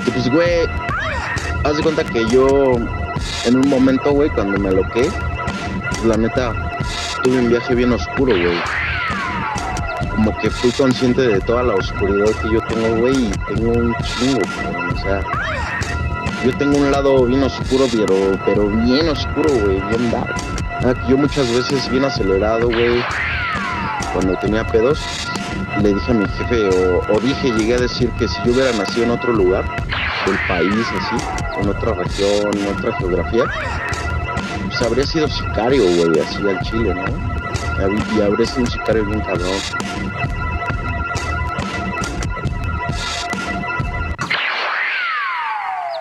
Y pues, güey, haz de cuenta que yo, en un momento, güey, cuando me aloqué, pues, la neta, tuve un viaje bien oscuro, güey. Como que fui consciente de toda la oscuridad que yo tengo, güey, y tengo un chingo, cabrón. O sea, yo tengo un lado bien oscuro, pero bien oscuro, güey, bien dark. Yo muchas veces bien acelerado, güey, cuando tenía pedos, le dije a mi jefe, llegué a decir que si yo hubiera nacido en otro lugar del país, así, en otra región, en otra geografía, pues habría sido sicario, güey, así al chile, ¿no? Y habría sido un sicario bien cabrón.